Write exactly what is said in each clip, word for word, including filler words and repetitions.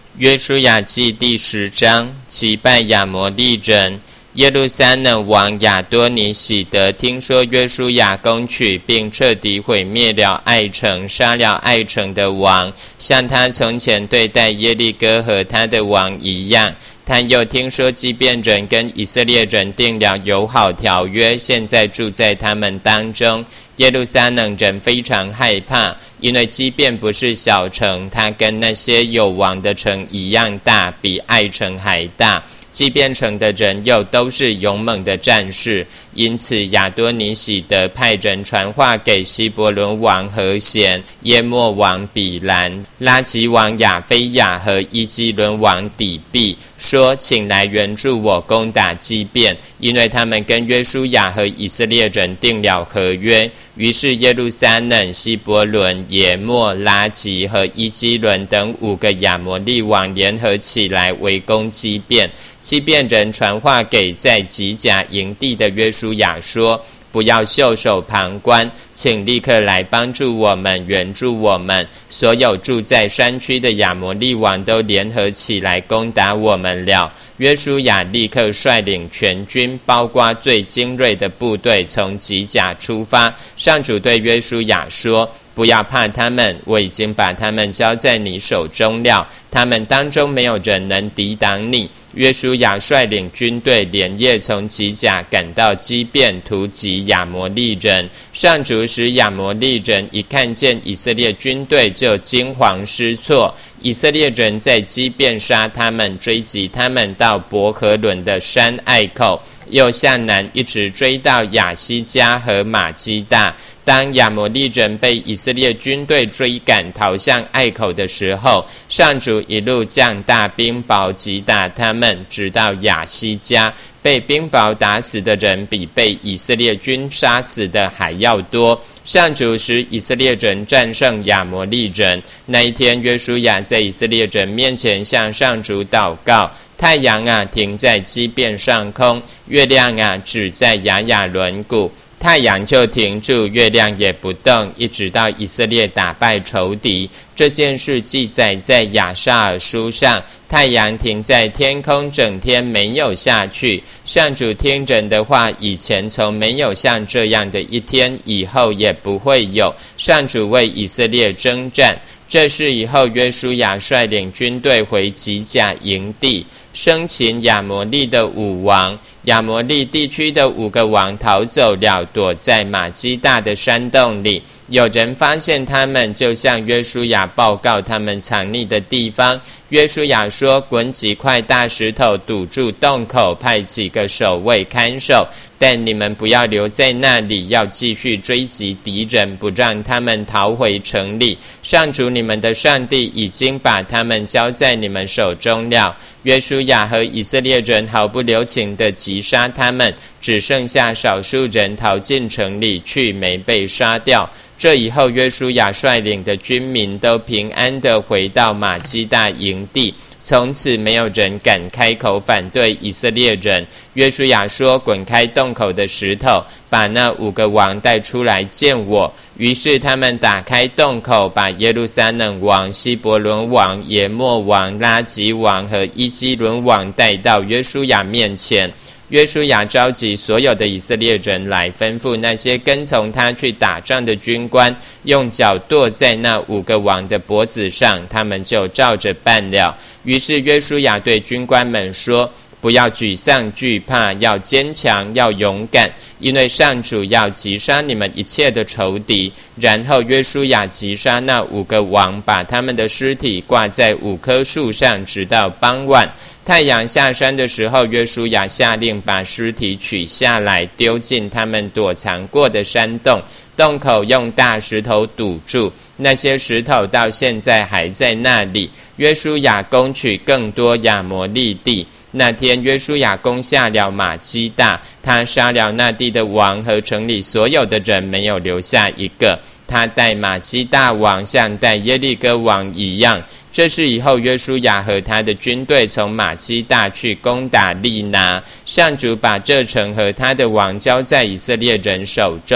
约书亚记第十章，击败亚摩利人。耶路撒冷王亚多尼喜德听说约书亚攻取并彻底毁灭了爱城，杀了爱城的王，像他从前对待耶利哥和他的王一样。他又听说基遍人跟以色列人订了友好条约，现在住在他们当中。耶路撒冷人非常害怕，因为基遍不是小城，它跟那些有王的城一样大，比爱城还大。基遍城的人又都是勇猛的战士，因此亚多尼喜德派人传话给希伯伦王何贤、耶莫王比兰、拉吉王亚非亚和伊基伦王底毕，说请来援助我攻打基遍，因为他们跟约书亚和以色列人订了合约。于是耶路撒冷、希伯伦、耶莫、拉吉和伊基伦等五个亚摩利王联合起来围攻基遍。基遍人传话给在吉甲营地的约书亚说，不要袖手旁观，请立刻来帮助我们，援助我们。所有住在山区的亚摩利王都联合起来攻打我们了。约书亚立刻率领全军，包括最精锐的部队，从吉甲出发。上主对约书亚说，不要怕他们，我已经把他们交在你手中了，他们当中没有人能抵挡你。约书亚率领军队连夜从吉甲赶到基遍，突击亚摩利人。上主使亚摩利人一看见以色列军队就惊惶失措，以色列人在基遍杀他们，追击他们到伯和伦的山隘口，又向南一直追到亚西加和马基大。当亚摩利人被以色列军队追赶逃向隘口的时候，上主一路降大冰雹击打他们，直到亚西加。被冰雹打死的人比被以色列军杀死的还要多。上主使以色列人战胜亚摩利人。那一天，约书亚在以色列人面前向上主祷告，太阳啊停在基遍上空，月亮啊止在亚雅伦谷。太阳就停住，月亮也不动，一直到以色列打败仇敌。这件事记载在亚萨尔书上。太阳停在天空，整天没有下去。上主听人的话，以前从没有像这样的一天，以后也不会有。上主为以色列征战。这事以后，约书亚率领军队回吉甲营地，生擒亚摩利的五王。亚摩利地区的五个王逃走了，躲在马基大的山洞里。有人发现他们，就向约书亚报告他们藏匿的地方。约书亚说，滚几块大石头堵住洞口，派几个守卫看守，但你们不要留在那里，要继续追击敌人，不让他们逃回城里。上主你们的上帝已经把他们交在你们手中了。约书亚和以色列人毫不留情地击杀他们，只剩下少数人逃进城里去，没被杀掉。这以后，约书亚率领的军民都平安地回到马基大营地，从此没有人敢开口反对以色列人。约书亚说，滚开洞口的石头，把那五个王带出来见我。于是他们打开洞口，把耶路撒冷王、希伯伦王、耶莫王、拉吉王和伊基伦王带到约书亚面前。约书亚召集所有的以色列人来，吩咐那些跟从他去打仗的军官，用脚跺在那五个王的脖子上，他们就照着办了。于是约书亚对军官们说，不要沮丧惧怕，要坚强，要勇敢，因为上主要击杀你们一切的仇敌。然后约书亚击杀那五个王，把他们的尸体挂在五棵树上，直到傍晚。太阳下山的时候，约书亚下令把尸体取下来，丢进他们躲藏过的山洞，洞口用大石头堵住，那些石头到现在还在那里。约书亚攻取更多亚摩利地。那天约书亚攻下了马基大，他杀了那地的王和城里所有的人，没有留下一个。他待马基大王像待耶利哥王一样。这是以后约书亚和他的军队从马基大去攻打利拿，上主把这城和他的王交在以色列人手中。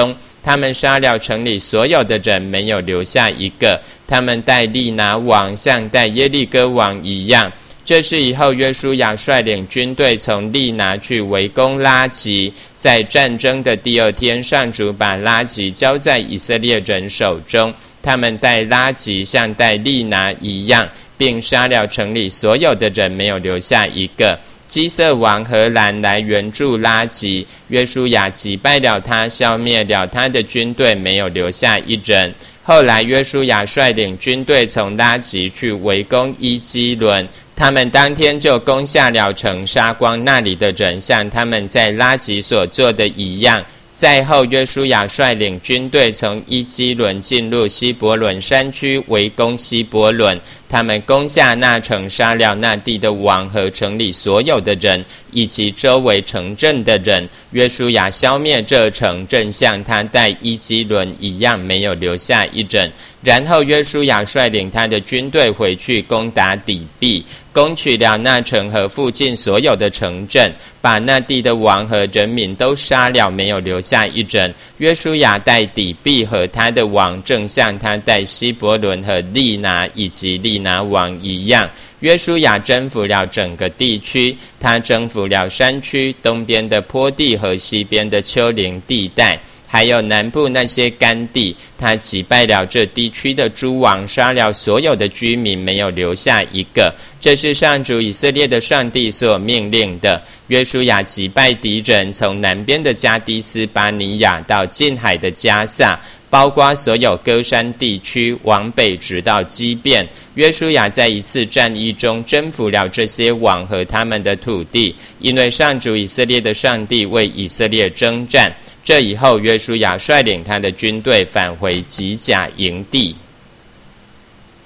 他们杀了城里所有的人，没有留下一个。他们待利拿王像待耶利哥王一样。这是以后约书亚率领军队从利拿去围攻拉吉，在战争的第二天，上主把拉吉交在以色列人手中，他们待拉吉像待利拿一样，并杀了城里所有的人，没有留下一个。基色王荷兰来援助拉吉，约书亚击败了他，消灭了他的军队，没有留下一人。后来约书亚率领军队从拉吉去围攻伊基伦，他们当天就攻下了城，杀光那里的人，像他们在拉吉所做的一样。在后，约书亚率领军队从伊基伦进入希伯伦山区，围攻希伯伦。他们攻下那城，杀了那地的王和城里所有的人，以及周围城镇的人。约书亚消灭这城，正像他待伊基伦一样，没有留下一人。然后约书亚率领他的军队回去攻打底壁，攻取了那城和附近所有的城镇，把那地的王和人民都杀了，没有留下一人。约书亚待底壁和他的王，正像他待希伯伦和利拿以及利拿王一样。约书亚征服了整个地区，他征服了山区、东边的坡地和西边的丘陵地带，还有南部那些干地。他击败了这地区的诸王，杀了所有的居民，没有留下一个。这是上主以色列的上帝所命令的。约书亚击败敌人，从南边的加低斯巴尼亚到近海的加萨，包括所有歌山地区，往北直到基遍。约书亚在一次战役中征服了这些王和他们的土地，因为上主以色列的上帝为以色列征战。这以后，约书亚率领他的军队返回吉甲营地。